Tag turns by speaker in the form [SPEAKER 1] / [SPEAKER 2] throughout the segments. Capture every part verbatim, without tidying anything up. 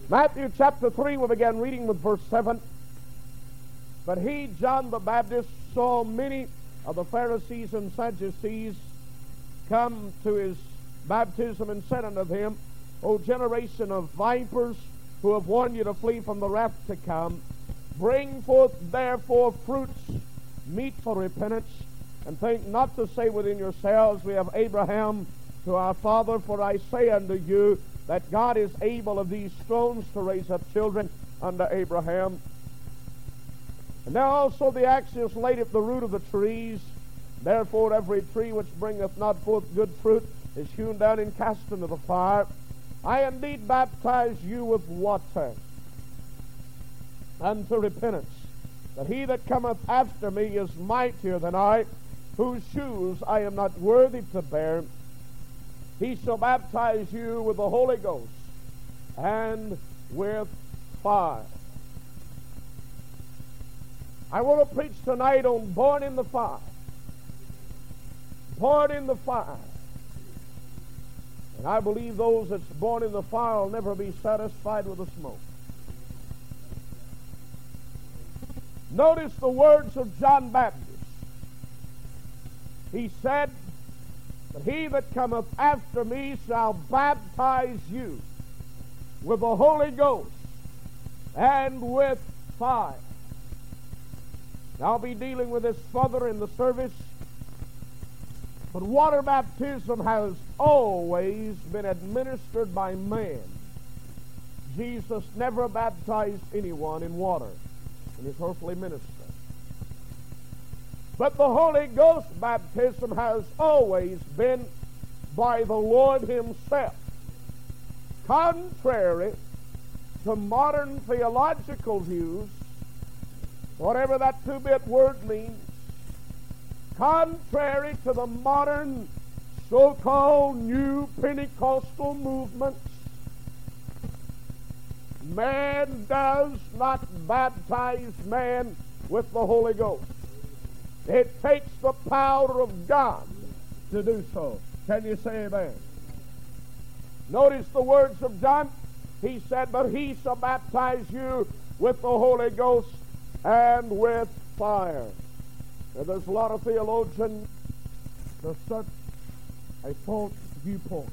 [SPEAKER 1] Matthew chapter three, we began reading with verse seven. But he, John the Baptist, saw many of the Pharisees and Sadducees come to his baptism, and said unto them, O generation of vipers, who have warned you to flee from the wrath to come, bring forth therefore fruits meet for repentance, and think not to say within yourselves, we have Abraham to our father. For I say unto you, that God is able of these stones to raise up children unto Abraham. And now also the axe is laid at the root of the trees. Therefore every tree which bringeth not forth good fruit is hewn down and cast into the fire. I indeed baptize you with water unto repentance. But he that cometh after me is mightier than I, whose shoes I am not worthy to bear. He shall baptize you with the Holy Ghost and with fire. I want to preach tonight on born in the fire. Born in the fire. And I believe those that's born in the fire will never be satisfied with the smoke. Notice the words of John Baptist. He said, But he that cometh after me shall baptize you with the Holy Ghost and with fire. I'll be dealing with this further in the service. But water baptism has always been administered by man. Jesus never baptized anyone in water in his earthly ministry. But the Holy Ghost baptism has always been by the Lord himself. Contrary to modern theological views, whatever that two-bit word means, contrary to the modern so-called new Pentecostal movements, man does not baptize man with the Holy Ghost. It takes the power of God to do so. Can you say amen? Notice the words of John. He said, But he shall baptize you with the Holy Ghost and with fire. Now, there's a lot of theologians to such a false viewpoint.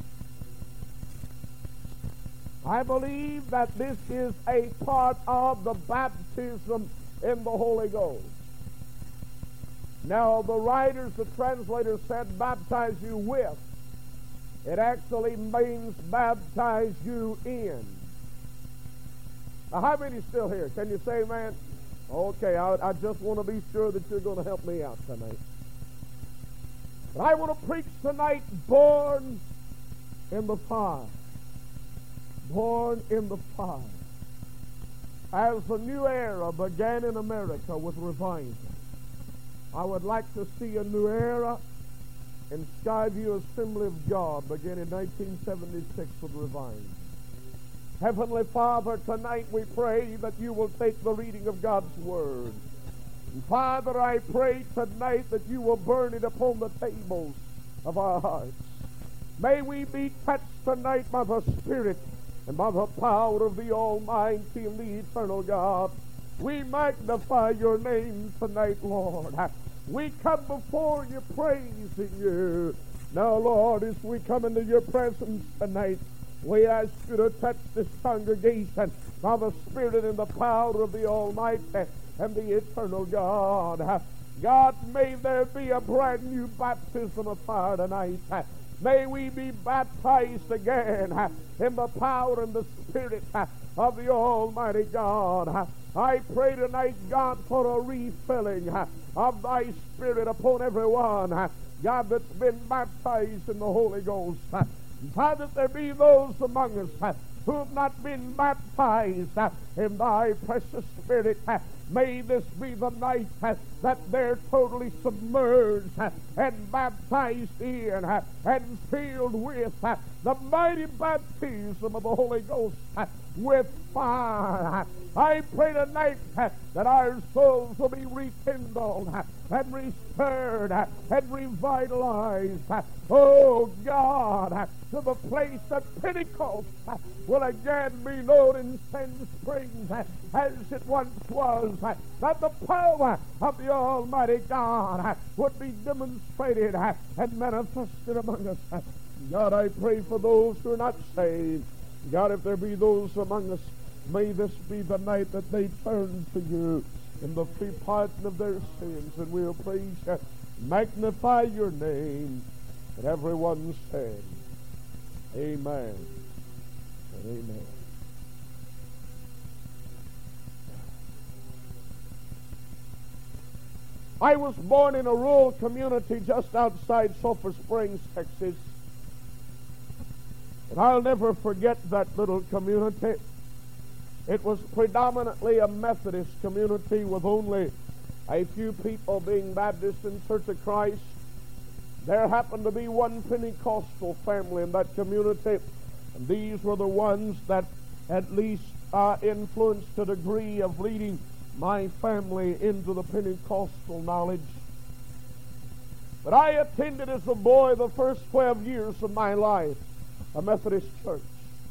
[SPEAKER 1] I believe that this is a part of the baptism in the Holy Ghost. Now, the writers, the translators said, baptize you with. It actually means baptize you in. Now, how many still here? Can you say amen? Okay, I, I just want to be sure that you're going to help me out tonight. But I want to preach tonight, born in the fire. Born in the fire. As the new era began in America with revival, I would like to see a new era in Skyview Assembly of God begin in nineteen seventy-six with revival. Heavenly Father, tonight we pray that you will take the reading of God's Word. And Father, I pray tonight that you will burn it upon the tables of our hearts. May we be touched tonight by the Spirit and by the power of the Almighty and the Eternal God. We magnify your name tonight, Lord. We come before you praising you. Now, Lord, as we come into your presence tonight, we ask you to touch this congregation by the Spirit and the power of the Almighty and the Eternal God. God, may there be a brand new baptism of fire tonight. May we be baptized again in the power and the Spirit of the Almighty God. I pray tonight, God, for a refilling of thy Spirit upon everyone, God, that's been baptized in the Holy Ghost. Father, that there be those among us who have not been baptized in thy precious Spirit. May this be the night that they're totally submerged and baptized in and filled with the mighty baptism of the Holy Ghost. with fire. I pray tonight that our souls will be rekindled and restored and revitalized. Oh God, to the place that Pentecost will again be known in Sand Springs as it once was, that the power of the Almighty God would be demonstrated and manifested among us. God, I pray for those who are not saved. God, if there be those among us, may this be the night that they turn to you in the free pardon of their sins, and we'll praise you, magnify your name. And everyone said, amen and amen. I was born in a rural community just outside Sulphur Springs, Texas. And I'll never forget that little community. It was predominantly a Methodist community with only a few people being Baptist and Church of Christ. There happened to be one Pentecostal family in that community, and these were the ones that at least uh, influenced a degree of leading my family into the Pentecostal knowledge. But I attended as a boy the first twelve years of my life a Methodist church.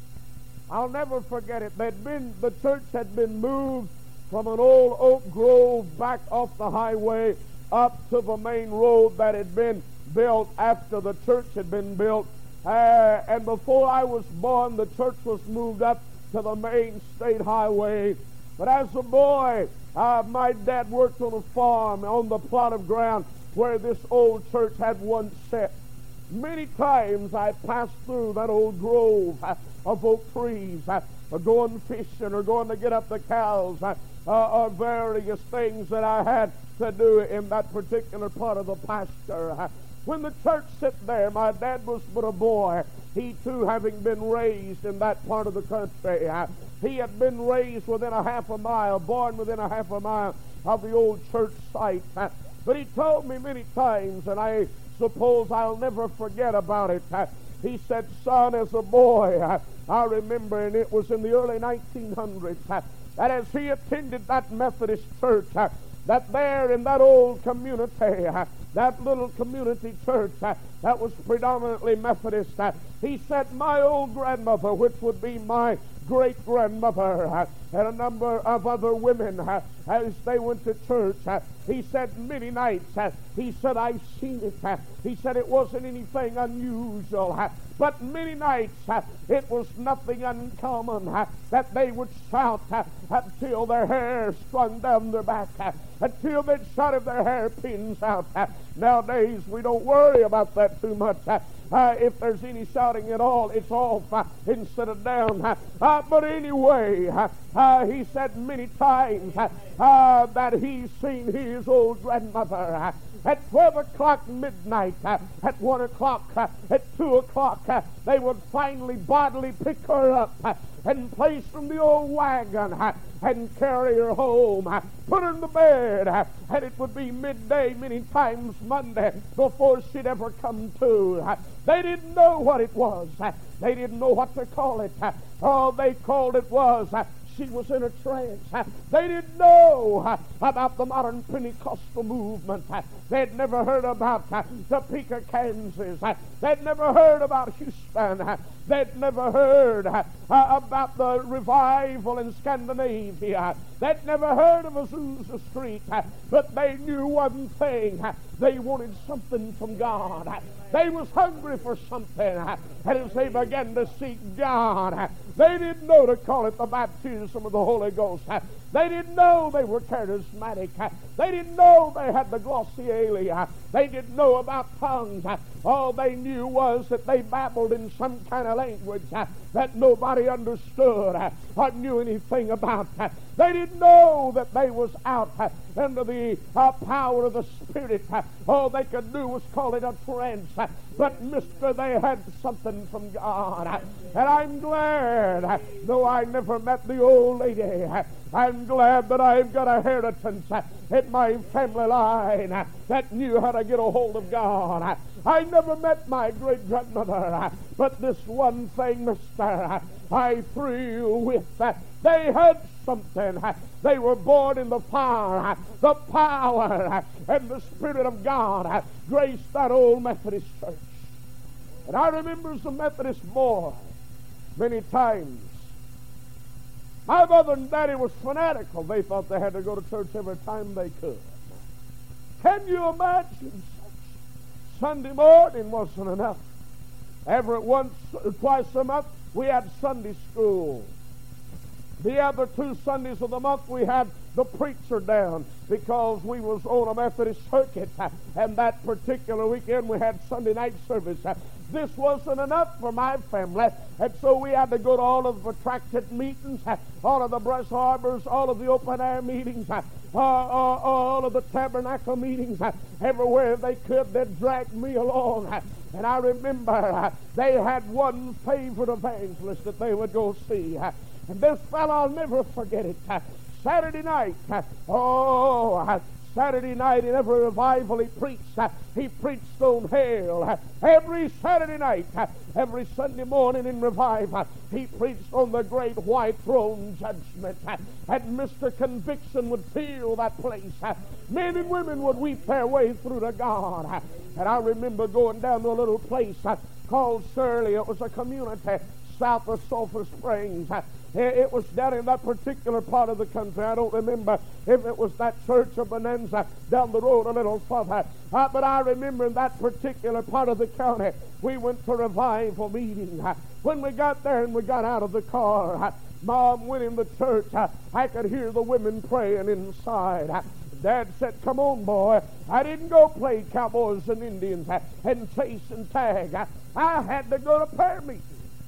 [SPEAKER 1] I'll never forget it. They'd been, the church had been moved from an old oak grove back off the highway up to the main road that had been built after the church had been built. Uh, and before I was born, the church was moved up to the main state highway. But as a boy, uh, my dad worked on a farm on the plot of ground where this old church had once set. Many times I passed through that old grove uh, of oak trees, uh, going fishing or going to get up the cows, uh, uh, or various things that I had to do in that particular part of the pasture. Uh, when the church sat there, my dad was but a boy. He too, having been raised in that part of the country, uh, he had been raised within a half a mile, born within a half a mile of the old church site. Uh, but he told me many times, and I suppose I'll never forget about it. Uh, he said, son, as a boy, uh, I remember, and it was in the early nineteen hundreds, uh, that as he attended that Methodist church, uh, that there in that old community, uh, that little community church uh, that was predominantly Methodist, uh, he said, my old grandmother, which would be my great-grandmother, uh, and a number of other women, uh, as they went to church, uh, he said, many nights, uh, he said, I've seen it. Uh, he said, it wasn't anything unusual, uh, but many nights, uh, it was nothing uncommon, uh, that they would shout uh, until their hair strung down their back, uh, until they'd shouted their hairpins out. Uh, nowadays, we don't worry about that too much. Uh, Uh, if there's any shouting at all, it's off uh, instead of down. Uh, uh, but anyway, uh, uh, he said many times uh, uh, that he's seen his old grandmother uh, at twelve o'clock midnight, uh, at one o'clock, uh, at two o'clock, uh, they would finally bodily pick her up uh, and place from the old wagon uh, and carry her home, uh, put her in the bed, uh, and it would be midday many times Monday before she'd ever come to. Uh, they didn't know what it was. Uh, they didn't know what to call it. Uh, all they called it was uh, she was in a trance. Uh, they didn't know uh, about the modern Pentecostal movement. Uh, they'd never heard about uh, Topeka, Kansas. Uh, they'd never heard about Houston. Uh, they'd never heard uh, uh, about the revival in Scandinavia. They'd never heard of Azusa Street. Uh, but they knew one thing. Uh, they wanted something from God. Uh, they was hungry for something. Uh, and as they began to seek God, uh, they didn't know to call it the baptism of the Holy Ghost. Uh, They didn't know they were charismatic. Uh, They didn't know they had the glossolalia. They didn't know about tongues. Uh, All they knew was that they babbled in some kind of language uh, that nobody understood uh, or knew anything about. Uh, They didn't know that they was out uh, under the uh, power of the Spirit. Uh, All they could do was call it a trance. Uh, But, mister, they had something from God. Uh, And I'm glad, uh, though I never met the old lady, uh, I'm glad that I've got a inheritance uh, in my family line uh, that knew how to get a hold of God. Uh, I never met my great-grandmother, uh, But this one thing, mister, I thrill with. They had something. They were born in the fire, the power, and the Spirit of God graced that old Methodist church. And I remember as a Methodist boy, many times, my mother and daddy was fanatical. They thought they had to go to church every time they could. Can you imagine such? Sunday morning wasn't enough. Every once, twice a month, we had Sunday school. The other two Sundays of the month, we had the preacher down because we was on a Methodist circuit. And that particular weekend, we had Sunday night service. This wasn't enough for my family, and so we had to go to all of the protracted meetings, all of the brush harbors, all of the open-air meetings, uh, uh, all of the tabernacle meetings. Uh, everywhere they could, they dragged me along. Uh, and I remember uh, they had one favorite evangelist that they would go see. Uh, and this fellow, I'll never forget it. Uh, Saturday night, uh, oh, uh, Saturday night in every revival he preached. Uh, he preached on hell. Uh, every Saturday night, uh, every Sunday morning in revival, he preached on the great white throne judgment. Uh, and Mister Conviction would fill that place. Uh, men and women would weep their way through to God. Uh, and I remember going down to a little place uh, called Shirley. It was a community south of Sulphur Springs. Uh, It was down in that particular part of the country. I don't remember if it was that church of Bonanza down the road a little further. Uh, but I remember in that particular part of the county, we went to revival meeting. Uh, when we got there and we got out of the car, uh, Mom went in the church. Uh, I could hear the women praying inside. Uh, Dad said, "Come on, boy." I didn't go play cowboys and Indians uh, and chase and tag. Uh, I had to go to prayer meeting.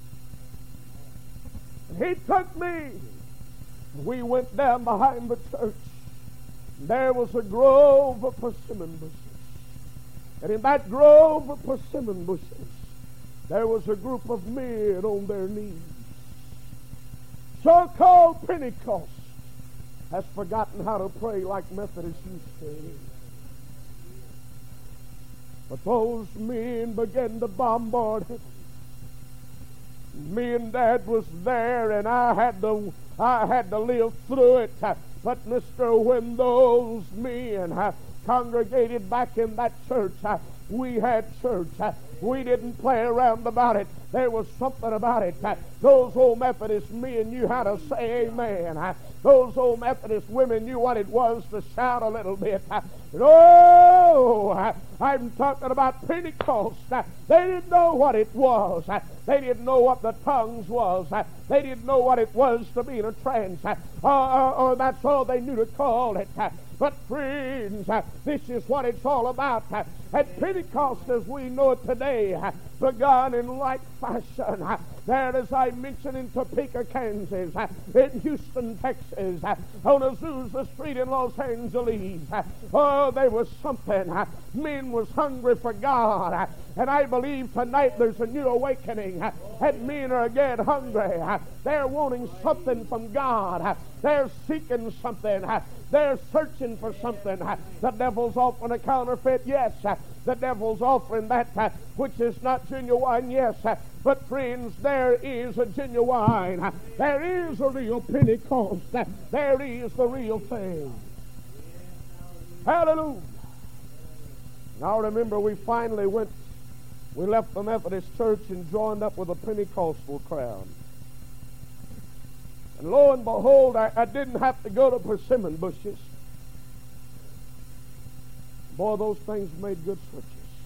[SPEAKER 1] He took me. We went down behind the church. There was a grove of persimmon bushes. And in that grove of persimmon bushes, there was a group of men on their knees. So-called Pentecost has forgotten how to pray like Methodists used to. But those men began to bombard it. Me and Dad was there, and I had to, I had to live through it. But Mister when those men uh, congregated back in that church, uh, we had church. Uh, we didn't play around about it. There was something about it. Uh, those old Methodist men knew how to say amen. Uh, those old Methodist women knew what it was to shout a little bit. Uh, oh, uh, I'm talking about Pentecost. Uh, they didn't know what it was. Uh, they didn't know what the tongues was. Uh, they didn't know what it was to be in a trance. Uh, uh, uh, that's all they knew to call it. Uh, But friends, uh, this is what it's all about. Uh, at Pentecost as we know it today, uh, begun in like fashion. Uh, there, as I mentioned, in Topeka, Kansas, uh, in Houston, Texas, uh, on Azusa Street in Los Angeles. Uh, oh, there was something. Uh, men was hungry for God. Uh, and I believe tonight there's a new awakening. Uh, and men are again hungry. Uh, they're wanting something from God. Uh, they're seeking something. Uh, They're searching for something. The devil's offering a counterfeit, yes. The devil's offering that uh, which is not genuine, yes. But friends, there is a genuine. There is a real Pentecost. There is the real thing. Hallelujah. Now remember, we finally went, we left the Methodist church and joined up with a Pentecostal crowd. And lo and behold, I, I didn't have to go to persimmon bushes. Boy, those things made good switches.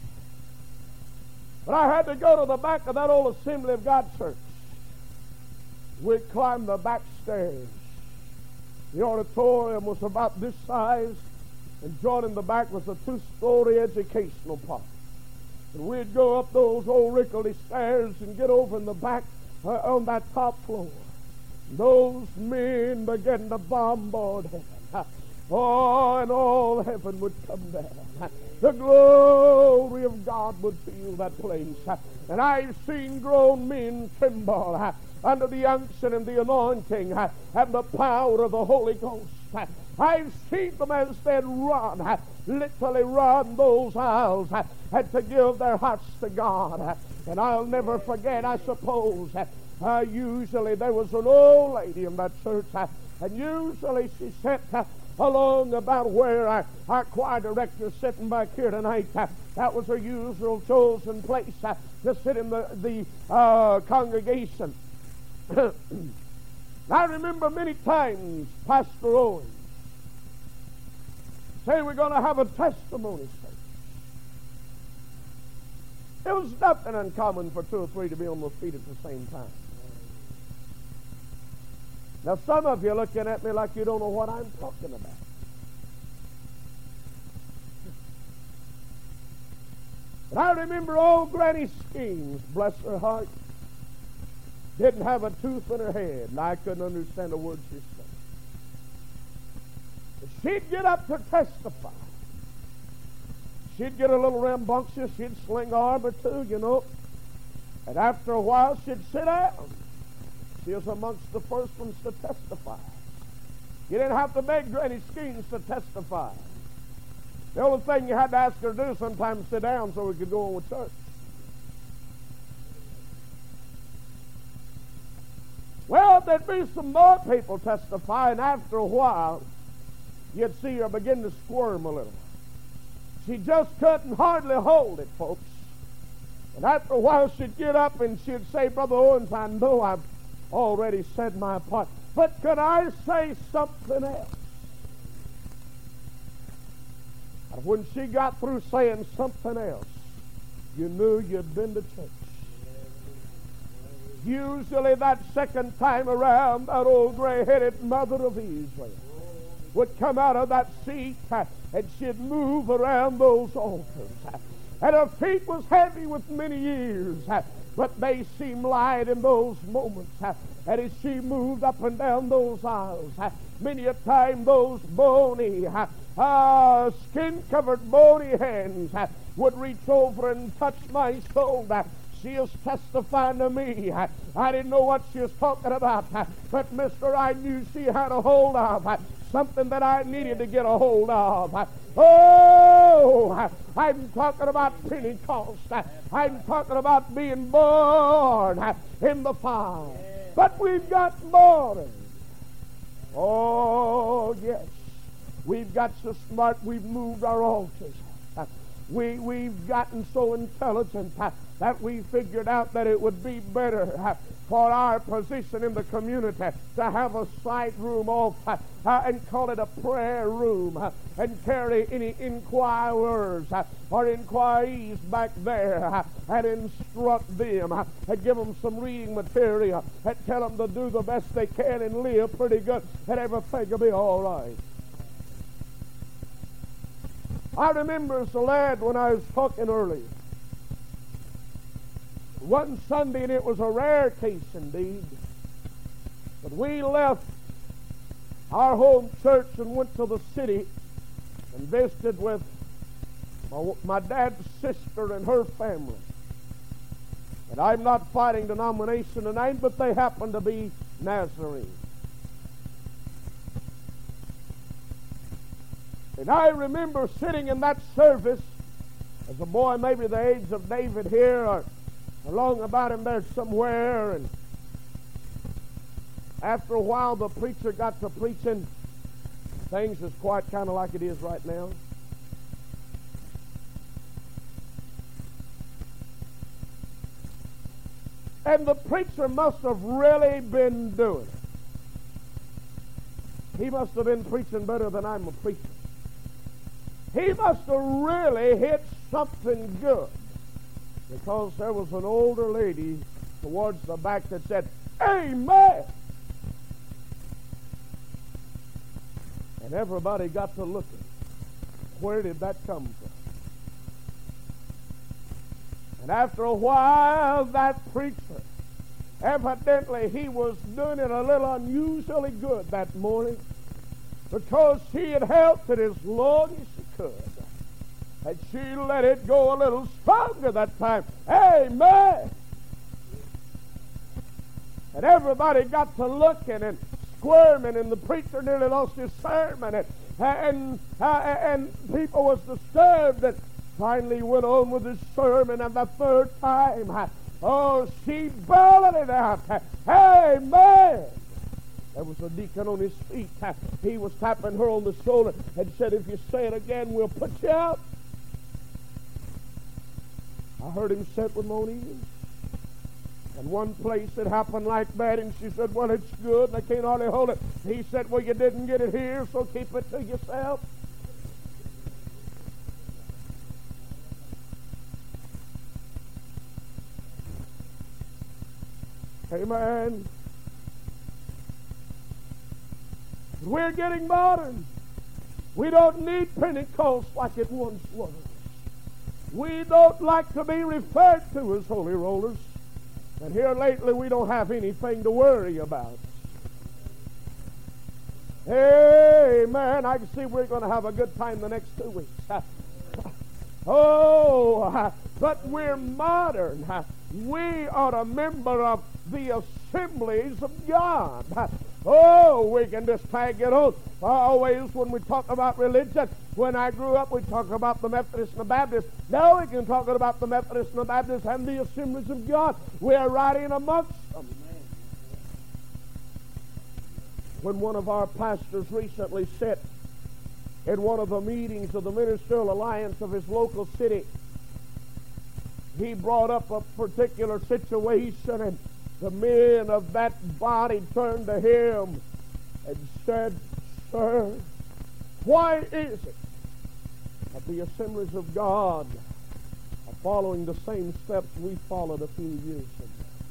[SPEAKER 1] But I had to go to the back of that old Assembly of God church. We climbed the back stairs. The auditorium was about this size, and joining the back was a two-story educational part. And we'd go up those old wrinkly stairs and get over in the back uh, on that top floor. Those men began to bombard heaven. Oh, and all heaven would come down. The glory of God would fill that place. And I've seen grown men tremble under the unction and the anointing and the power of the Holy Ghost. I've seen them as they run, literally run those aisles, and to give their hearts to God. And I'll never forget, I suppose, uh, usually there was an old lady in that church, and usually she sat along about where our, our choir director is sitting back here tonight. That was her usual chosen place to sit in the, the uh, congregation. I remember many times Pastor Owens say we're going to have a testimony service. It was nothing uncommon for two or three to be on their feet at the same time. Now some of you are looking at me like you don't know what I'm talking about. But I remember old Granny Schemes, bless her heart, didn't have a tooth in her head, and I couldn't understand a word she said. But she'd get up to testify. She'd get a little rambunctious, she'd sling an arm or two, you know, and after a while she'd sit down. She was amongst the first ones to testify. You didn't have to beg Granny Schemes to testify. The only thing you had to ask her to do sometimes sit down so we could go on with church. Well, there'd be some more people testify, and after a while, you'd see her begin to squirm a little. She just couldn't hardly hold it, folks. And after a while, she'd get up and she'd say, Brother Owens, I know I've already said my part, but could I say something else? And when she got through saying something else, you knew you'd been to church. Usually that second time around, that old gray-headed mother of Israel would come out of that seat and she'd move around those altars. And her feet was heavy with many years, but they seemed light in those moments. And as she moved up and down those aisles, many a time those bony, uh, skin-covered bony hands would reach over and touch my shoulder. She was testifying to me. I didn't know what she was talking about, but mister, I knew she had a hold of something that I needed to get a hold of. Oh, I'm talking about Pentecost. I'm talking about being born in the fire. But we've got more. Oh, yes. We've got so smart we've moved our altars. We, we've gotten so intelligent that we figured out that it would be better for our position in the community to have a side room off uh, and call it a prayer room uh, and carry any inquirers uh, or inquiries back there uh, and instruct them uh, and give them some reading material and tell them to do the best they can and live pretty good and everything will be all right. I remember as a lad when I was talking earlier, one Sunday, and it was a rare case indeed, but we left our home church and went to the city and visited with my, my dad's sister and her family. And I'm not fighting denomination tonight, but they happen to be Nazarene. And I remember sitting in that service as a boy, maybe the age of David here, or along about him there somewhere, and after a while the preacher got to preaching. Things is quite kind of like it is right now. And the preacher must have really been doing it. He must have been preaching better than I'm a preacher. He must have really hit something good, because there was an older lady towards the back that said, Amen! And everybody got to looking. Where did that come from? And after a while, that preacher, evidently he was doing it a little unusually good that morning, because she had helped it as long as she could. And she let it go a little stronger that time. Amen! And everybody got to looking, and squirming, and the preacher nearly lost his sermon, and and, uh, and people was disturbed, and finally went on with his sermon, and the third time, uh, oh, she bellowed it out. Amen. There was a deacon on his feet. Uh, he was tapping her on the shoulder and said, if you say it again, we'll put you out. I heard him sit with Monique. And one place it happened like that, and she said, well, it's good, and I can't hardly hold it. He said, well, you didn't get it here, so keep it to yourself. Amen. We're getting modern. We don't need Pentecost like it once was. We don't like to be referred to as holy rollers. And here lately we don't have anything to worry about. Amen. I can see we're going to have a good time the next two weeks. Oh, but we're modern. We are a member of the assemblies of God. Oh, we can just tag it on. Always when we talk about religion, when I grew up, we talk about the Methodists and the Baptists. Now we can talk about the Methodists and the Baptists and the assemblies of God. We are right in amongst them. When one of our pastors recently said in one of the meetings of the Ministerial Alliance of his local city, he brought up a particular situation, and the men of that body turned to him and said, sir, why is it that the assemblies of God are following the same steps we followed a few years ago?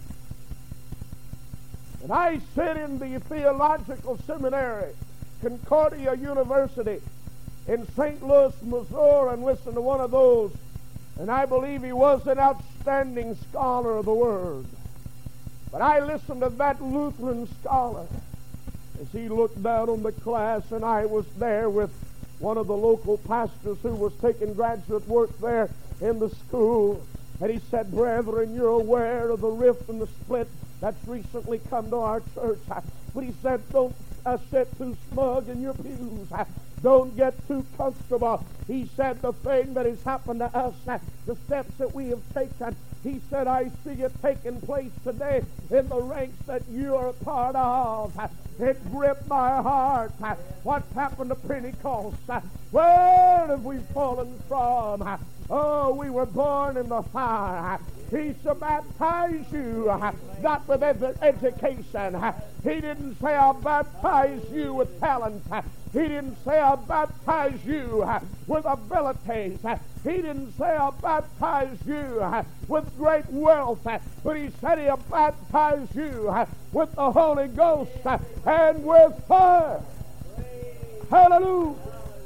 [SPEAKER 1] And I sit in the theological seminary, Concordia University in Saint Louis, Missouri, and listened to one of those, and I believe he was an outstanding scholar of the Word. But I listened to that Lutheran scholar as he looked down on the class, and I was there with one of the local pastors who was taking graduate work there in the school. And he said, brethren, you're aware of the rift and the split that's recently come to our church. But he said, don't uh, sit too smug in your pews. Don't get too comfortable. He said, the thing that has happened to us, the steps that we have taken, he said, I see it taking place today in the ranks that you are a part of. It gripped my heart. What's happened to Pentecost? Where have we fallen from? Oh, we were born in the fire. He shall baptize you, not with ed- education. He didn't say, I'll baptize you with talent. He didn't say, I'll baptize you with abilities. He didn't say, I'll baptize you with great wealth. But he said, he'll baptize you with the Holy Ghost and with fire. Hallelujah.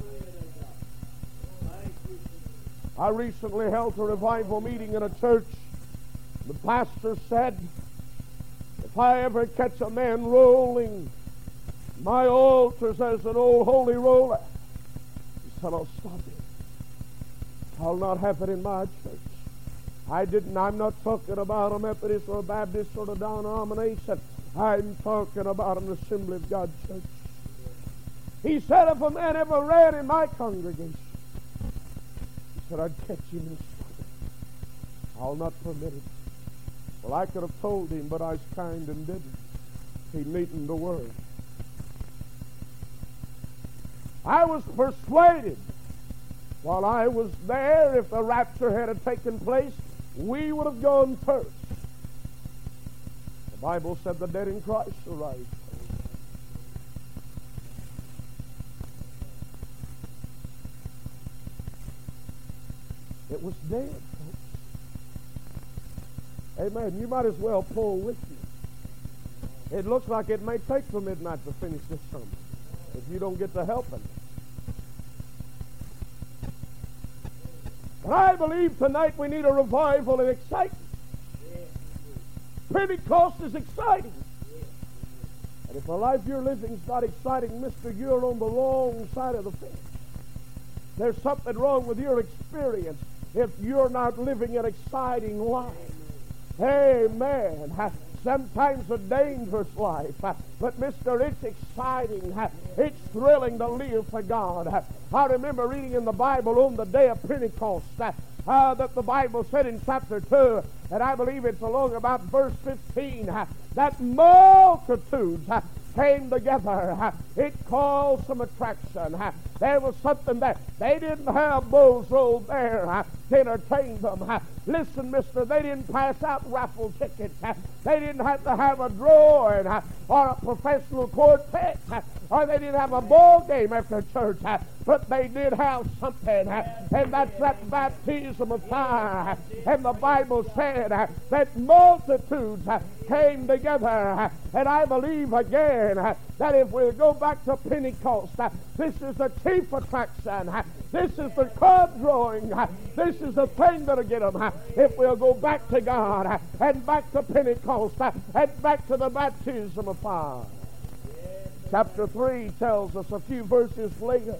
[SPEAKER 1] I recently held a revival meeting in a church. The pastor said, if I ever catch a man rolling my altars as an old holy roller, he said, I'll stop it. I'll not have it in my church. I didn't, I'm not talking about a Methodist or a Baptist or a denomination. I'm talking about an Assembly of God church. He said, if a man ever ran in my congregation, he said, I'd catch him and stop it. I'll not permit it. Well, I could have told him, but I was kind and didn't. He needn't the word. I was persuaded while I was there, if the rapture had taken place, we would have gone first. The Bible said the dead in Christ shall rise first. It was dead, folks. Amen. You might as well pull with you. It looks like it may take till midnight to finish this sermon if you don't get to helping. But I believe tonight we need a revival and excitement. Pentecost is exciting. And if the life you're living is not exciting, mister, you're on the wrong side of the fence. There's something wrong with your experience if you're not living an exciting life. Amen. Sometimes a dangerous life, but mister, it's exciting. It's thrilling to live for God. I remember reading in the Bible on the day of Pentecost uh, that the Bible said in chapter two, and I believe it's along about verse fifteen, that multitudes came together. It caused some attraction. There was something that they didn't have bulls rolled there to entertain them. Listen, mister, they didn't pass out raffle tickets. They didn't have to have a drawing or a professional quartet, or they didn't have a ball game after church, but they did have something, and that's that baptism of fire. And the Bible said that multitudes came together, and I believe again that if we go back to Pentecost, this is the chief attraction. This is the crowd drawing. This is the thing that'll get them. If we'll go back to God and back to Pentecost and back to the baptism of fire. Chapter three tells us a few verses later,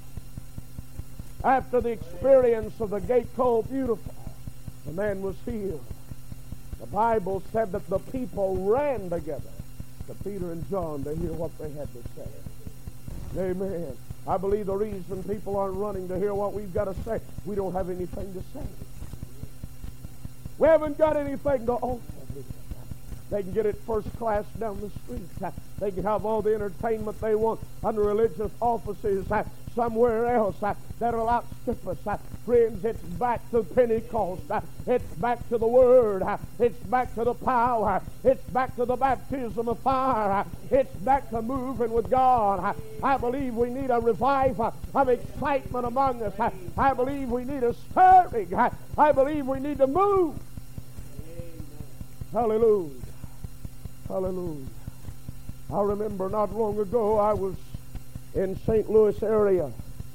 [SPEAKER 1] after the experience of the gate called Beautiful, the man was healed. The Bible said that the people ran together to Peter and John to hear what they had to say. Amen. I believe the reason people aren't running to hear what we've got to say, we don't have anything to say. We haven't got anything to offer. They can get it first class down the street. They can have all the entertainment they want under religious offices somewhere else that'll outstrip us. Friends, it's back to Pentecost. It's back to the Word. It's back to the power. It's back to the baptism of fire. It's back to moving with God. I believe we need a revival of excitement among us. I believe we need a stirring. I believe we need to move. Hallelujah. Hallelujah. I remember not long ago I was in Saint Louis area.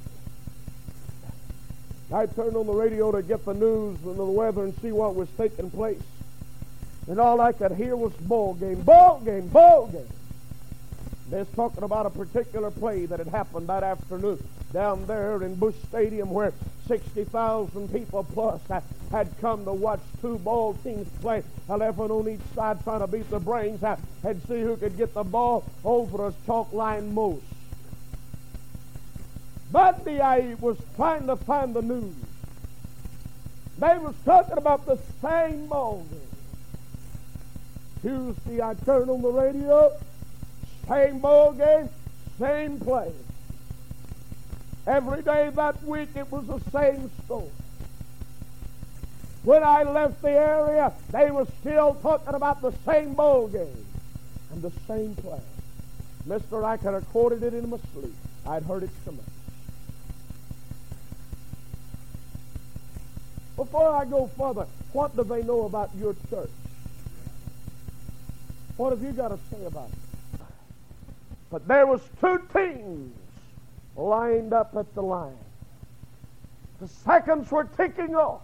[SPEAKER 1] I turned on the radio to get the news and the weather and see what was taking place. And all I could hear was ball game, ball game, ball game. They're talking about a particular play that had happened that afternoon down there in Busch Stadium where sixty thousand people plus had come to watch two ball teams play, eleven on each side trying to beat the brains out and see who could get the ball over a chalk line most. Monday I was trying to find the news. They was talking about the same ball game. Tuesday I turned on the radio, same ball game, same play. Every day that week it was the same story. When I left the area, they were still talking about the same ball game and the same play. Mister, I could have quoted it in my sleep. I'd heard it so much. Before I go further, what do they know about your church? What have you got to say about it? But there was two teams lined up at the line. The seconds were ticking off.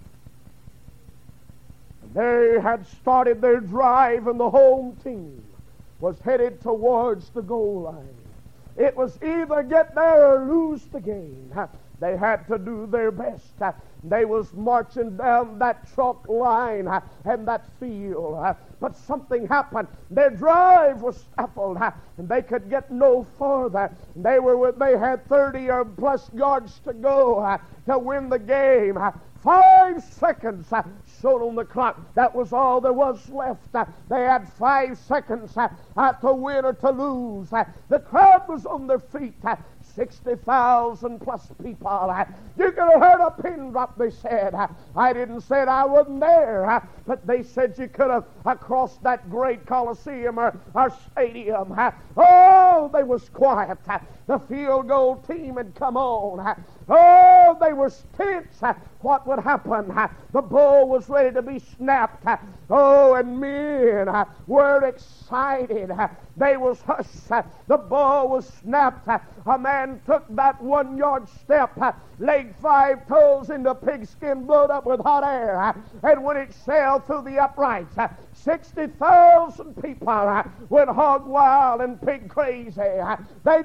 [SPEAKER 1] They had started their drive and the home team was headed towards the goal line. It was either get there or lose the game. They had to do their best. They was marching down that chalk line and that field. But something happened. Their drive was stifled and they could get no farther. They were they had thirty or plus yards to go to win the game. Five seconds showed on the clock. That was all there was left. They had five seconds to win or to lose. The crowd was on their feet. sixty thousand plus people. You could have heard a pin drop, they said. I didn't say I wasn't there, but they said you could have across that great Coliseum or, or stadium. Oh, they was quiet. The field goal team had come on. Oh, they were tense. What would happen? The ball was ready to be snapped. Oh, and men were excited. They was hushed. The ball was snapped. A man took that one-yard step, laid five toes into pigskin, blowed up with hot air, and when it sailed through the uprights, sixty thousand people went hog wild and pig crazy. They jumped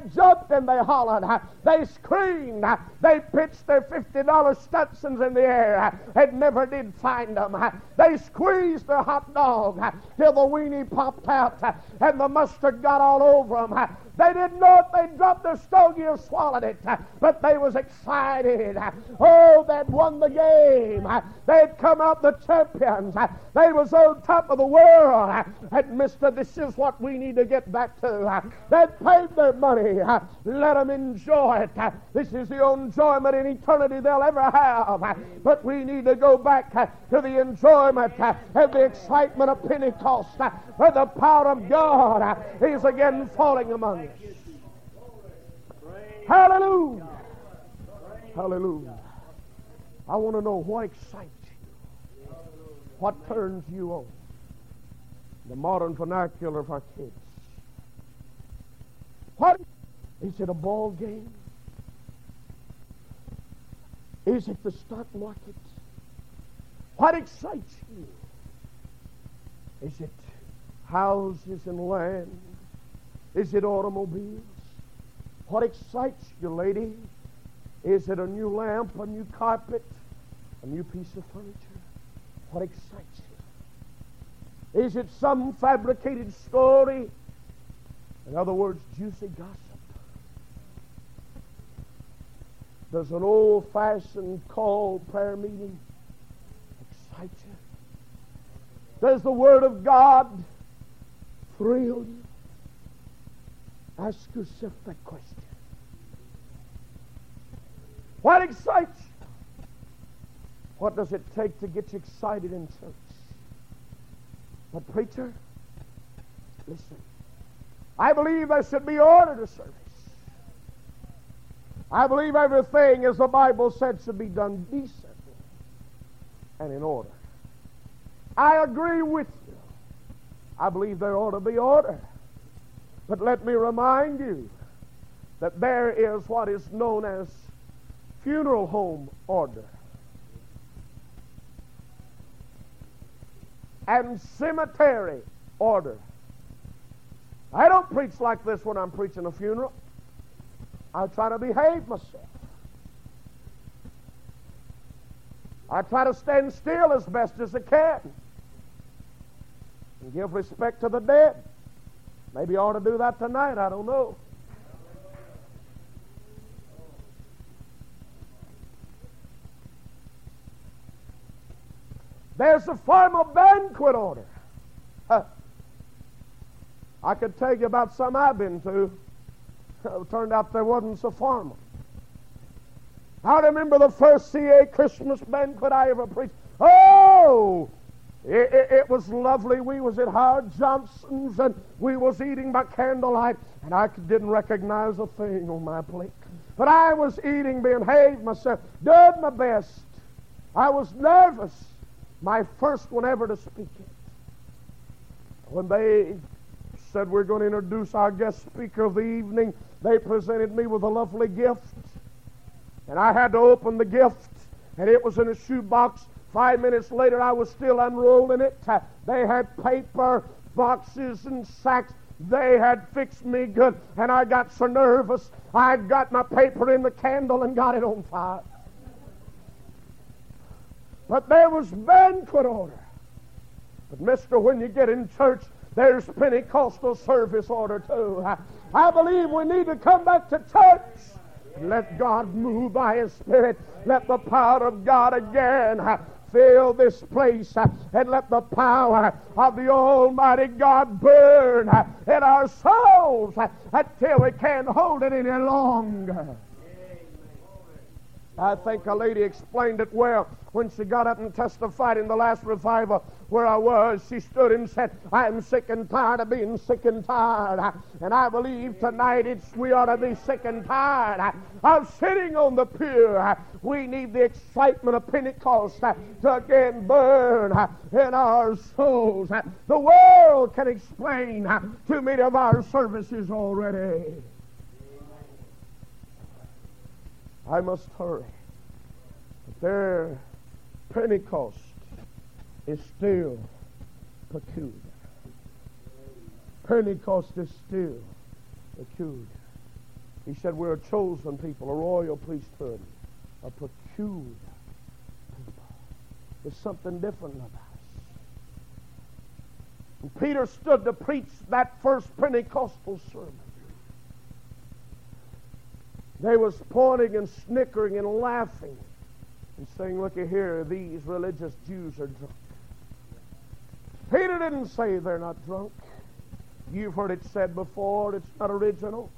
[SPEAKER 1] jumped and they hollered. They screamed. They pitched their fifty dollar Stetsons in the air and never did find them. They squeezed their hot dog till the weenie popped out and the mustard got all over them. They didn't know if they dropped their stogie or swallowed it, but they was excited. Oh, they'd won the game. They'd come out the champions. They was on top of the world. And mister, this is what we need to get back to. They'd paid their money. Let them enjoy it. This is the enjoyment in eternity they'll ever have. But we need to go back to the enjoyment and the excitement of Pentecost, where the power of God is again falling among us. Hallelujah. Hallelujah. I want to know what excites you. What turns you on? The modern vernacular of our kids. What is it? A ball game? Is it the stock market? What excites you? Is it houses and land? Is it automobiles? What excites you, lady? Is it a new lamp, a new carpet, a new piece of furniture? What excites you? Is it some fabricated story? In other words, juicy gossip. Does an old-fashioned call prayer meeting excite you? Does the Word of God thrill you? Ask yourself that question. What excites you? What does it take to get you excited in church? But preacher, listen. I believe there should be order to service. I believe everything, as the Bible said, should be done decently and in order. I agree with you. I believe there ought to be order. But let me remind you that there is what is known as funeral home order and cemetery order. I don't preach like this when I'm preaching a funeral. I try to behave myself. I try to stand still as best as I can and give respect to the dead. Maybe I ought to do that tonight. I don't know. There's a formal banquet order. Huh. I could tell you about some I've been to. It turned out there wasn't so formal. I remember the first C A Christmas banquet I ever preached. Oh! It, it, it was lovely. We was at Howard Johnson's and we was eating by candlelight, and I didn't recognize a thing on my plate. But I was eating, behaved myself, did my best. I was nervous. My first one ever to speak it. When they said we're going to introduce our guest speaker of the evening, they presented me with a lovely gift. And I had to open the gift, and it was in a shoebox. Five minutes later, I was still unrolling it. They had paper, boxes, and sacks. They had fixed me good, and I got so nervous, I got my paper in the candle and got it on fire. But there was banquet order. But mister, when you get in church, there's Pentecostal service order too. I believe we need to come back to church. Let God move by His Spirit. Let the power of God again fill this place, and let the power of the Almighty God burn in our souls until we can't hold it any longer. I think a lady explained it well when she got up and testified in the last revival where I was. She stood and said, I'm sick and tired of being sick and tired. And I believe tonight it's we ought to be sick and tired of sitting on the pew. We need the excitement of Pentecost to again burn in our souls. The world can explain too many of our services already. I must hurry. But their Pentecost is still peculiar. Pentecost is still peculiar. He said, we're a chosen people, a royal priesthood, a peculiar people. There's something different about us. And Peter stood to preach that first Pentecostal sermon. They was pointing and snickering and laughing and saying, looky here, these religious Jews are drunk. Peter didn't say they're not drunk. You've heard it said before, it's not original.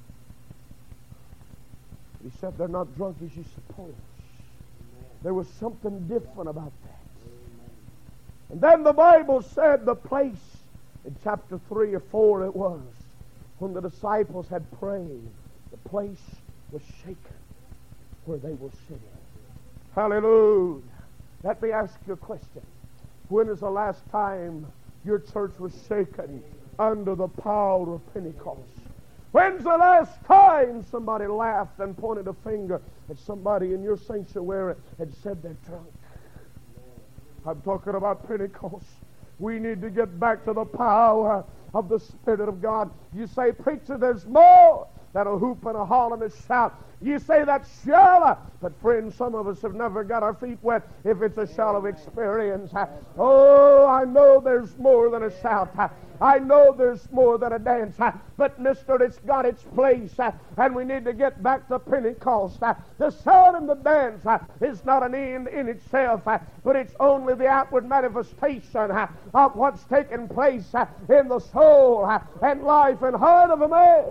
[SPEAKER 1] He said they're not drunk as you suppose. There was something different about that. And then the Bible said the place, in chapter three or four it was, when the disciples had prayed, the place was shaken where they were sitting. Hallelujah. Let me ask you a question. When is the last time your church was shaken under the power of Pentecost? When's the last time somebody laughed and pointed a finger at somebody in your sanctuary and said they're drunk? I'm talking about Pentecost. We need to get back to the power of the Spirit of God. You say, preacher, there's more than a hoop and a holler and a shout. You say that's shallow. But friends, some of us have never got our feet wet if it's a shallow experience. Oh, I know there's more than a shout. I know there's more than a dance. But mister, it's got its place. And we need to get back to Pentecost. The shout and the dance is not an end in itself, but it's only the outward manifestation of what's taking place in the soul and life and heart of a man.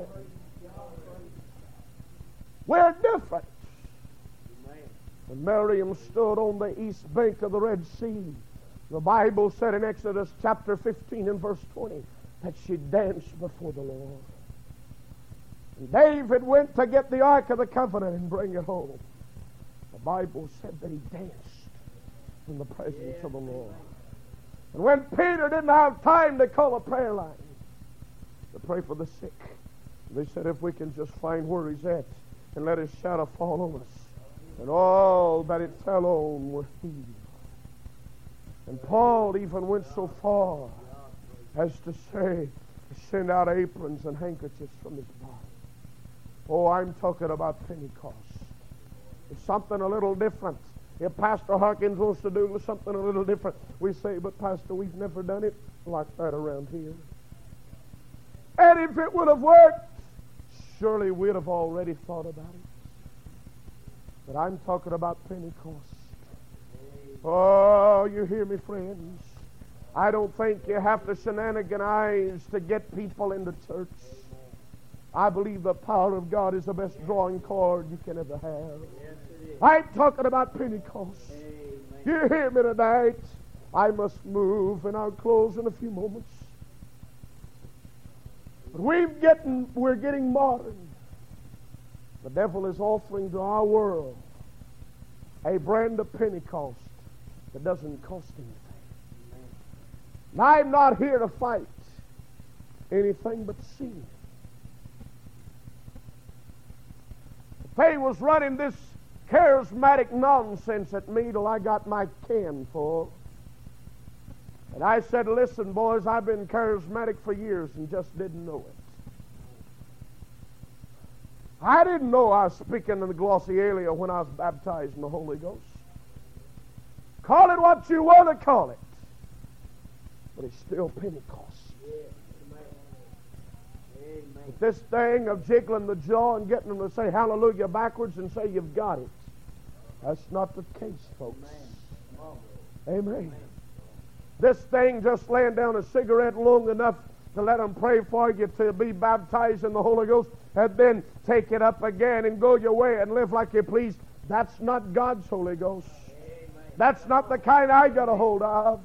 [SPEAKER 1] We're different. When Miriam stood on the east bank of the Red Sea, the Bible said in Exodus chapter fifteen and verse twenty that she danced before the Lord. And David went to get the Ark of the Covenant and bring it home. The Bible said that he danced in the presence of the Lord. And when Peter didn't have time to call a prayer line to pray for the sick, they said, if we can just find where he's at and let his shadow fall on us. And all that it fell on were healed. And Paul even went so far as to say, send out aprons and handkerchiefs from his body. Oh, I'm talking about Pentecost. It's something a little different. If Pastor Harkins wants to do something a little different, we say, but Pastor, we've never done it like that around here. And if it would have worked, surely we'd have already thought about it. But I'm talking about Pentecost. Oh, you hear me, friends? I don't think you have to shenanigans to get people into church. I believe the power of God is the best drawing card you can ever have. I'm talking about Pentecost. You hear me tonight? I must move, and I'll close in a few moments. But we've getting, we're getting modern. The devil is offering to our world a brand of Pentecost that doesn't cost anything. And I'm not here to fight anything but sin. They was running this charismatic nonsense at me till I got my can full. And I said, listen, boys, I've been charismatic for years and just didn't know it. I didn't know I was speaking in the glossolalia when I was baptized in the Holy Ghost. Call it what you want to call it. But it's still Pentecost. But this thing of jiggling the jaw and getting them to say hallelujah backwards and say you've got it, that's not the case, folks. Amen. This thing just laying down a cigarette long enough to let them pray for you to be baptized in the Holy Ghost and then take it up again and go your way and live like you please, that's not God's Holy Ghost. That's not the kind I got a hold of.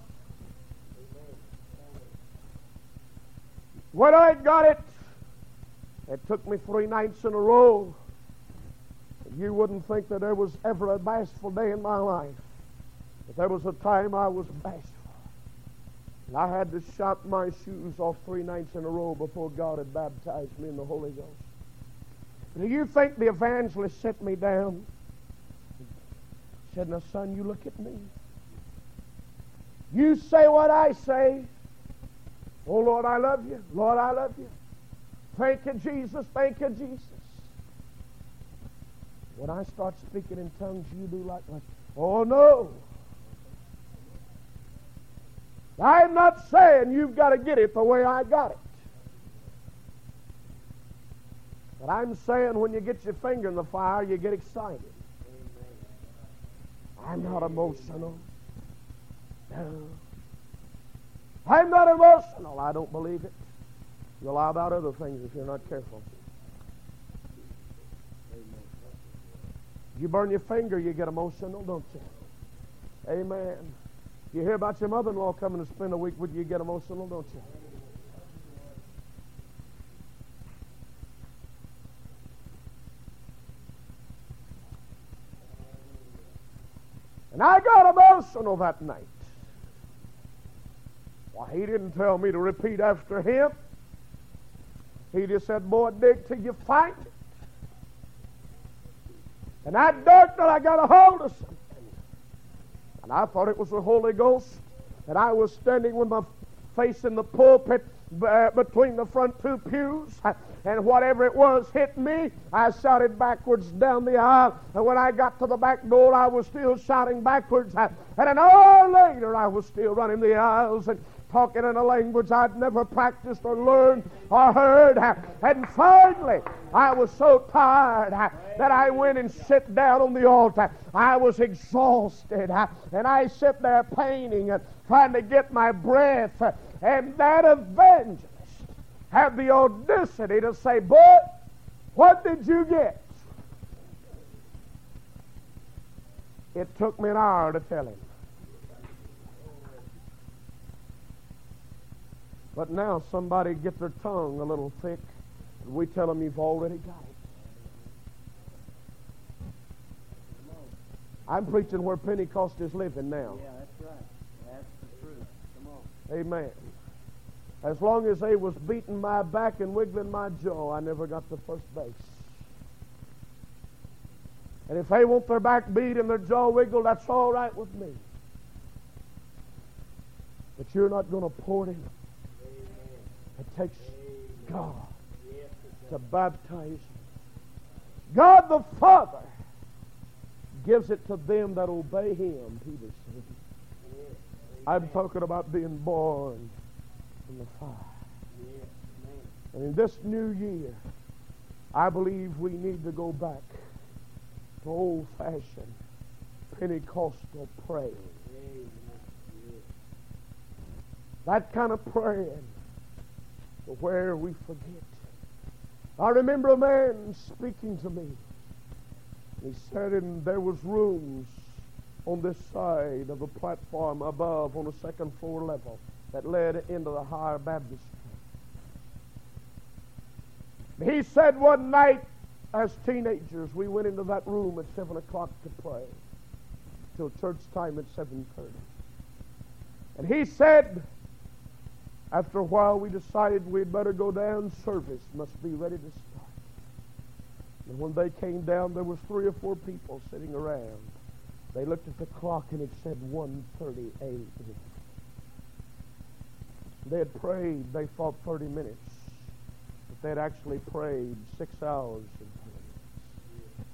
[SPEAKER 1] When I got it, it took me three nights in a row. You wouldn't think that there was ever a bashful day in my life. But there was a time I was bashful. And I had to shop my shoes off three nights in a row before God had baptized me in the Holy Ghost. Do you think the evangelist set me down? Said, now son, you look at me. You say what I say. Oh Lord, I love you. Lord, I love you. Thank you, Jesus. Thank you, Jesus. When I start speaking in tongues, you do like that. Oh, no. I'm not saying you've got to get it the way I got it. But I'm saying when you get your finger in the fire, you get excited. I'm not emotional. No. I'm not emotional. I don't believe it. You'll lie about other things if you're not careful. You burn your finger, you get emotional, don't you? Amen. You hear about your mother-in-law coming to spend a week with you, you get emotional, don't you? And I got emotional that night. Why, he didn't tell me to repeat after him. He just said, boy, dig till you find it. And that dark night I got a hold of something. And I thought it was the Holy Ghost. And I was standing with my face in the pulpit uh, between the front two pews. And whatever it was hit me, I shouted backwards down the aisle. And when I got to the back door, I was still shouting backwards. And an hour later, I was still running the aisles and talking in a language I'd never practiced or learned or heard. And finally, I was so tired that I went and sat down on the altar. I was exhausted. And I sit there painting and trying to get my breath. And that evangelist had the audacity to say, boy, what did you get? It took me an hour to tell him. But now somebody gets their tongue a little thick, and we tell them you've already got it. I'm preaching where Pentecost is living now.
[SPEAKER 2] Yeah, that's right. That's the truth. Come on.
[SPEAKER 1] Amen. As long as they was beating my back and wiggling my jaw, I never got to first base. And if they want their back beat and their jaw wiggled, that's all right with me. But you're not going to pour it in. It takes God to baptize you. God the Father gives it to them that obey Him, Peter said. I'm talking about being born in the fire. And in this new year, I believe we need to go back to old-fashioned Pentecostal praying. That kind of praying to where we forget. I remember a man speaking to me. He said, and there was rooms on this side of the platform above on the second floor level that led into the higher baptistry. He said one night as teenagers we went into that room at seven o'clock to pray till church time at seven thirty. And he said after a while we decided we'd better go down. Service must be ready to start. And when they came down, there was three or four people sitting around. They looked at the clock and it said one thirty a m They had prayed, they thought thirty minutes. But they had actually prayed six hours and thirty minutes.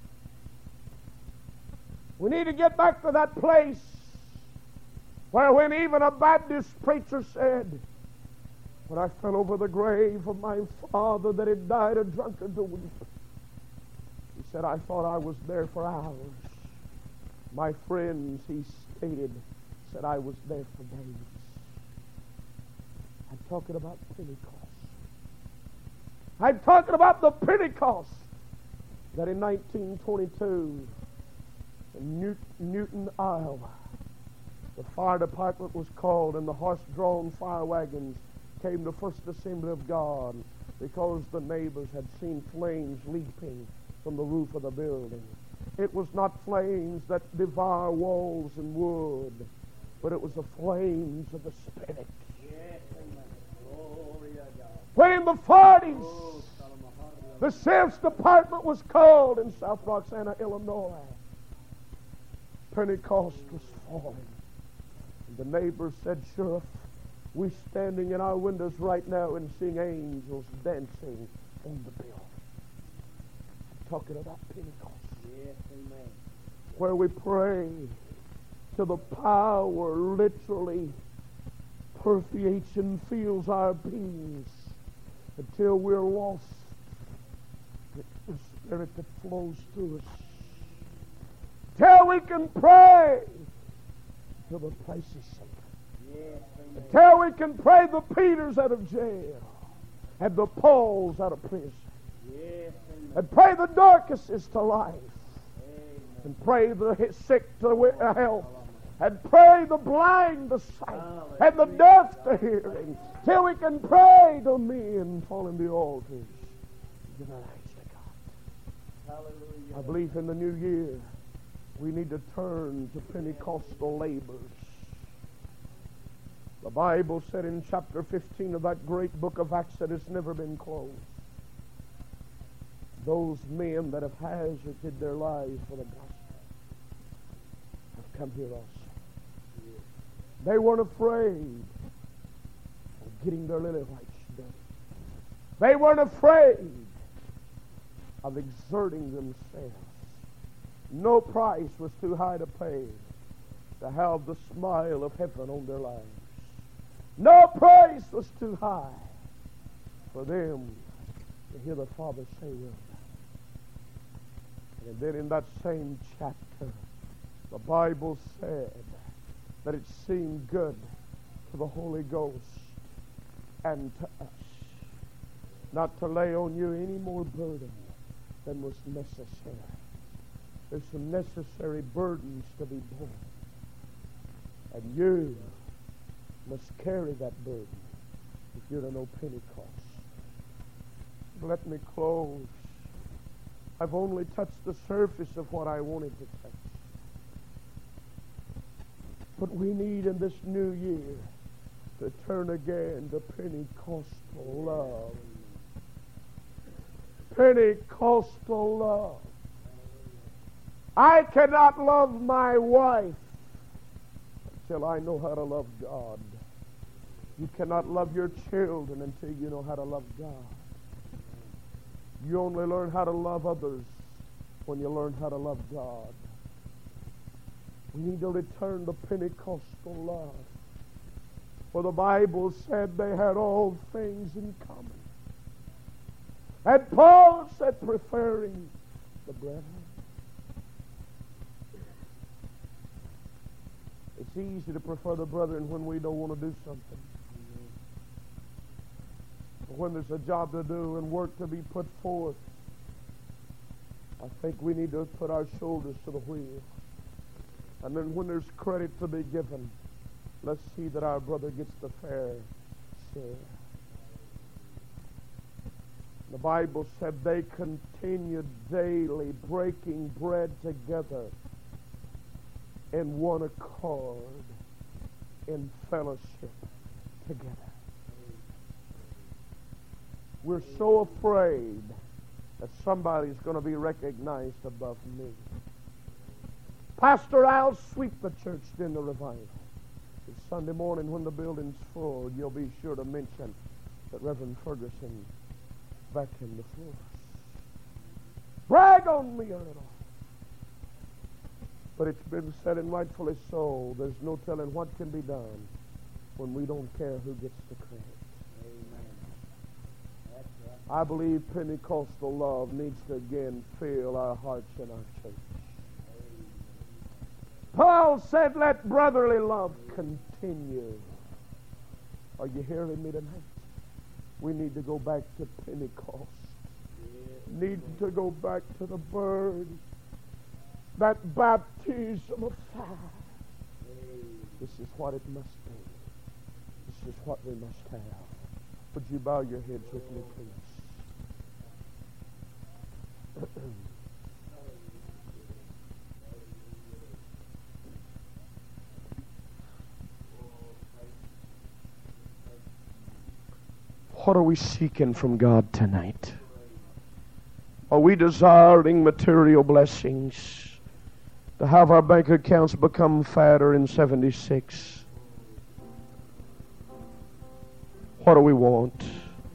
[SPEAKER 1] We need to get back to that place where when even a Baptist preacher said, when I fell over the grave of my father that had died a drunkard to weep, he said, I thought I was there for hours. My friends, he stated, said I was there for days. I'm talking about Pentecost. I'm talking about the Pentecost that in nineteen twenty-two in Newt- Newton, Iowa, the fire department was called and the horse-drawn fire wagons came to First Assembly of God because the neighbors had seen flames leaping from the roof of the building. It was not flames that devour walls and wood, but it was the flames of the Spirit.
[SPEAKER 2] Yes, amen. Glory to God.
[SPEAKER 1] When in the forties,
[SPEAKER 2] Oh,
[SPEAKER 1] the sheriff's department was called in South Roxana, Illinois, Pentecost was falling. And the neighbors said, Sheriff, we're standing in our windows right now and seeing angels dancing on the building. I'm talking about Pentecost.
[SPEAKER 2] Yes, amen.
[SPEAKER 1] Where we pray till the power literally permeates and fills our beings until we're lost. The Spirit that flows through us. Till we can pray till the place is shaken.
[SPEAKER 2] Yes, amen.
[SPEAKER 1] Till we can pray the Peters out of jail and the Pauls out of prison.
[SPEAKER 2] Yes, amen.
[SPEAKER 1] And pray the Dorcases to life.
[SPEAKER 2] Amen.
[SPEAKER 1] And pray the sick to health. And pray the blind to sight. And the deaf to hearing. Till we can pray to men falling the altars. Give our eyes to God.
[SPEAKER 2] Hallelujah.
[SPEAKER 1] I believe in the new year we need to turn to Pentecostal labors. The Bible said in chapter fifteen of that great book of Acts that it's never been closed. Those men that have hazarded their lives for the gospel have come here also. They weren't afraid of getting their lily whites done. They weren't afraid of exerting themselves. No price was too high to pay to have the smile of heaven on their lives. No price was too high for them to hear the Father say, well done. And then in that same chapter, the Bible said that it seemed good to the Holy Ghost and to us not to lay on you any more burden than was necessary. There's some necessary burdens to be borne. And you must carry that burden if you're to know Pentecost. Let me close. I've only touched the surface of what I wanted to touch. But we need in this new year to turn again to Pentecostal love. Pentecostal love. I cannot love my wife until I know how to love God. You cannot love your children until you know how to love God. You only learn how to love others when you learn how to love God. We need to return to Pentecostal love. For the Bible said they had all things in common. And Paul said, preferring the brethren. It's easy to prefer the brethren when we don't want to do something. But when there's a job to do and work to be put forth, I think we need to put our shoulders to the wheel. And then when there's credit to be given, let's see that our brother gets the fair share. The Bible said they continued daily breaking bread together in one accord, in fellowship together. We're so afraid that somebody's going to be recognized above me. Pastor, I'll sweep the church in the revival. It's Sunday morning when the building's full, you'll be sure to mention that Reverend Ferguson back in the floors. Brag on me a little. But it's been said, and rightfully so, there's no telling what can be done when we don't care who gets the credit.
[SPEAKER 2] Amen. That's right.
[SPEAKER 1] I believe Pentecostal love needs to again fill our hearts and our church.
[SPEAKER 2] Amen.
[SPEAKER 1] Paul said, let brotherly love continue. Are you hearing me tonight? We need to go back to Pentecost.
[SPEAKER 2] Yes.
[SPEAKER 1] Need to go back to the bird. That baptism of fire.
[SPEAKER 2] Amen.
[SPEAKER 1] This is what it must be. This is what we must have. Would you bow your heads with me, please? What are we seeking from God tonight? Are we desiring material blessings? To have our bank accounts become fatter in seventy-six? What do we want?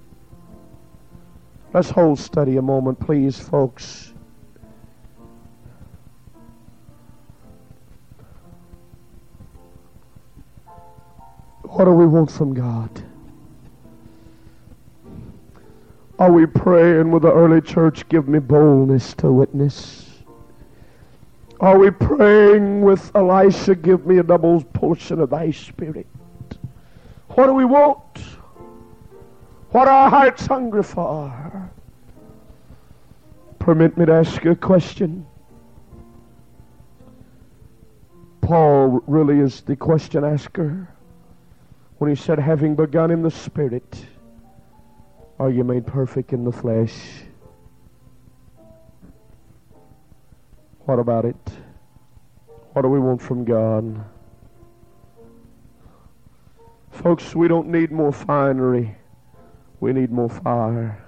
[SPEAKER 1] Let's hold steady a moment, please, folks. What do we want from God? Are we praying with the early church, give me boldness to witness? Are we praying with Elisha, give me a double portion of thy spirit? What do we want? What are our hearts hungry for? Permit me to ask you a question. Paul really is the question asker when he said, having begun in the spirit, are you made perfect in the flesh? What about it? What do we want from God? Folks, we don't need more finery. We need more fire.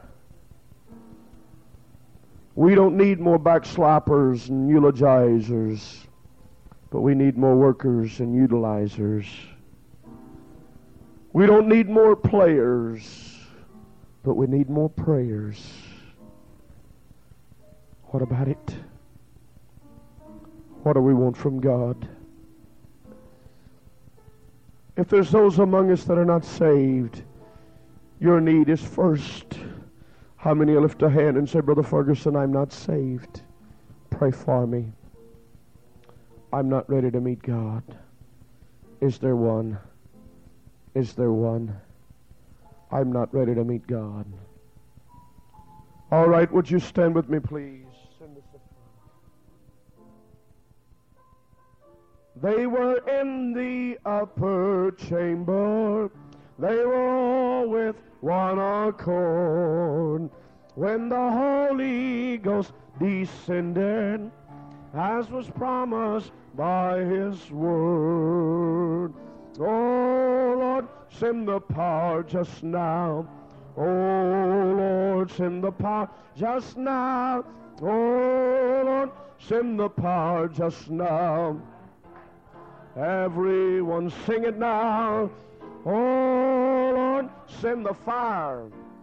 [SPEAKER 1] We don't need more backslappers and eulogizers, but we need more workers and utilizers. We don't need more players, but we need more prayers. What about it? What do we want from God? If there's those among us that are not saved, your need is first. How many will lift a hand and say, Brother Ferguson, I'm not saved. Pray for me. I'm not ready to meet God. Is there one? Is there one? I'm not ready to meet God. All right, would you stand with me, please? They were in the upper chamber. They were all with one accord. When the Holy Ghost descended, as was promised by His word. Oh, Lord, send the power just now. Oh, Lord, send the power just now. Oh, Lord, send the power just now. Everyone sing it now. Oh, Lord, send the fire.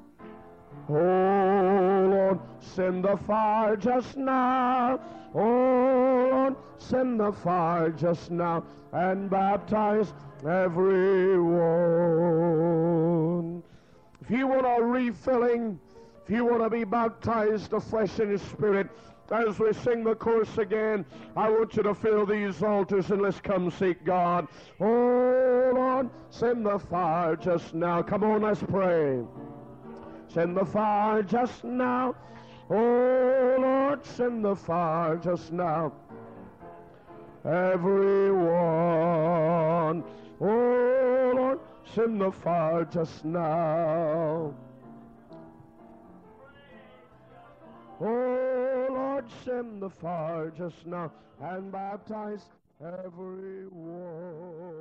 [SPEAKER 1] Oh, Lord, send the fire just now. Oh, Lord, send the fire just now and baptize everyone. If you want a refilling, if you want to be baptized afresh in His Spirit, as we sing the chorus again, I want you to fill these altars and let's come seek God. Oh, Lord, send the fire just now. Come on, let's pray. Send the fire just now. Oh, Lord, send the fire just now. Everyone. Oh, Lord, send the fire just now. Oh, Lord, send the fire just now and baptize everyone.